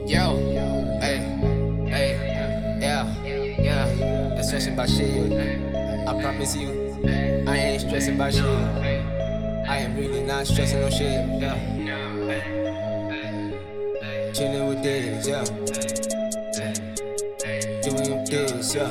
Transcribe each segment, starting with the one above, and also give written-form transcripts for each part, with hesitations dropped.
Yo, hey, yeah. Not stressing about shit. I promise you, I ain't stressing about shit. I am really not stressing no shit. Yeah. Chilling with this, yeah. Doing this, yeah.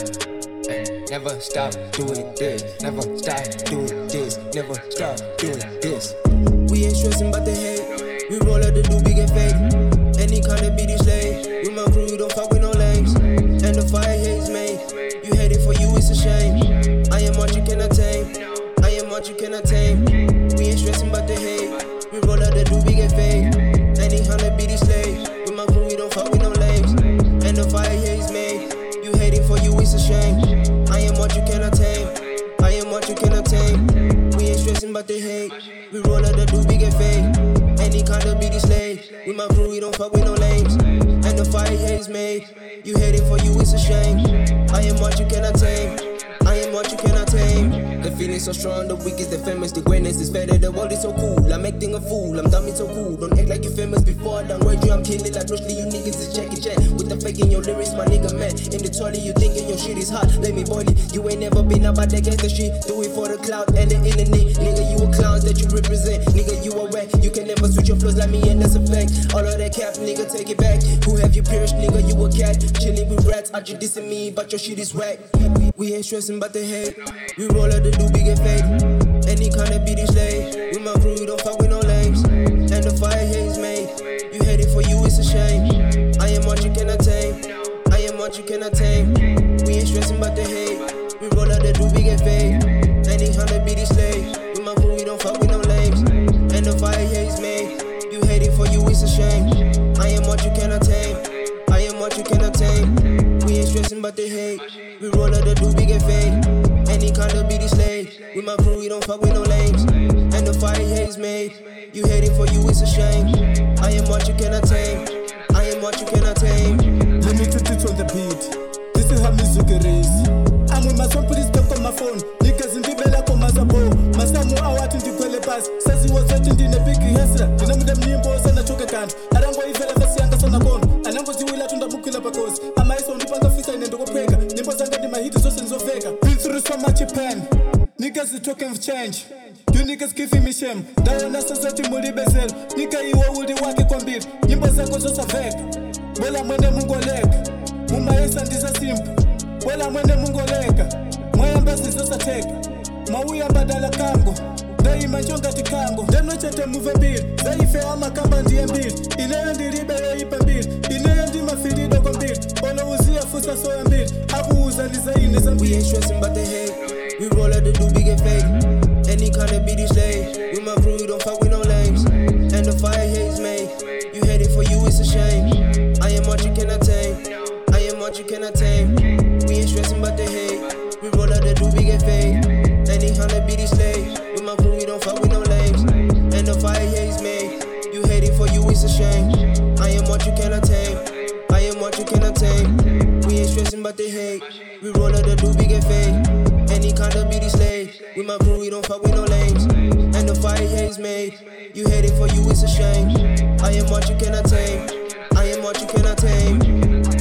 Never stop doing this. Never stop doing this. Never stop doing this. We ain't stressing about the hate. We roll out the doobie get fade. Any kind of beat slave. With my crew, you don't fuck with no lames. And the fire hates made. You hate it for you, it's a shame. I am what you cannot tame. I am what you cannot tame. We ain't stressing about the hate. We roll out the doobie get fade. Any kind of beat slave. With my crew, you don't fuck with no lames. And the fire hates made. You hate it for you, it's a shame. I am what you cannot tame. I am what you cannot tame. We ain't stressing about the hate. We roll out the doobie get fade. Any kind of beat slave. With my crew, we don't fuck with no lames. And the fire hates made. You hate it for you, it's a shame. I am what you cannot tame. I am what you cannot tame. The feeling so strong, the weak is the famous. The greatness is better, the world is so cool. I'm acting a fool, I'm dumb, it's so cool. Don't act like you famous before I done word you. I'm killing like Bruce Lee, you niggas is Jackie Chan. With the fake in your lyrics, my nigga man. In the toilet, you thinking your shit is hot. Let me boil it. You ain't never been about that gangsta shit. Do it for the clout and the internet. Nigga, you a clowns that you represent. Nigga, you a whack. You can never switch your flows like me, and that's a fact. All of that cap, nigga, take it back. Who have you pierced, nigga? You a cat. Chilling with rats, out you dissing me, but your shit is whack. We ain't stressing about the hate. We roll out the doobie get fade. Any kind of beat slave. With my crew, you don't fuck with no lames. And the fire hates made. You hate it for you, it's a shame. I am what you cannot tame. I am what you cannot tame. We ain't stressing about the hate. We roll out the doobie get fade. Any kind of beat slave. With my crew, you don't fuck with no lames. And the fire hates made. You hate it for you, it's a shame. I am what you cannot tame. I am what you cannot tame. We ain't stressing about the hate. We roll out the doobie get fade. Any kind of beat slave. With my crew, we don't fuck with no lames. And the fire hates made. You hate it for you, it's a shame. I am what you cannot tame. I am what you cannot tame. Let me put it on the beat. This is how music it is. I'm with my son, please talk on my phone. Niggas in the bella come as a bow. Masamu awat in the quelle pass. Says he was waiting in the big hesa. You know them nimbo sana choke can't. I don't go if I see anga sana kon. And I'm going to will atunda bukila bakos. I might only panga fisa in the pega. Nimbo zanga di my hit is also vega. Been through so much pain. Niggas is talking of change. You niggas giving me shame. Dawana society muri bezel. Nigga iwa uli wake kwa mbili. Nyimbo zako zosa vega. Bola mwene mungu leka. Muma yesa ndisa simple. Bola mwene mungu leka. Mwaya mbasi zosa teka. Mawuya badala kango. Dai manchonga tikango. Deno chete move mbili. Zaife ama kamba ndiye mbili. Ineyo ndiribe ya ipa mbili. Ineyo ndi mafiri doko mbili. Ono uzia fusa soya mbili. Abu uzaliza ineza mbili. We ain't stressing about the hate. We roll out the doobie get fade. Any kind of beat slave. With my crew, you don't fuck with no lames. And the fire hates made. You hate it for you, it's a shame. I am what you cannot tame. I am what you cannot tame. We ain't stressing about the hate. We roll out the doobie get fade. Any kind of beat slave. With my crew, you don't fuck with no lames. And the fire hates made. You hate it for you, it's a shame. I am what you cannot tame. I am what you cannot tame. We ain't stressing about the hate. We roll out the doobie get fade. Any kind of beat slave. With my crew, we don't fuck with no lames. And the fire hates made. You hate it for you, it's a shame. I am what you cannot tame. I am what you cannot tame.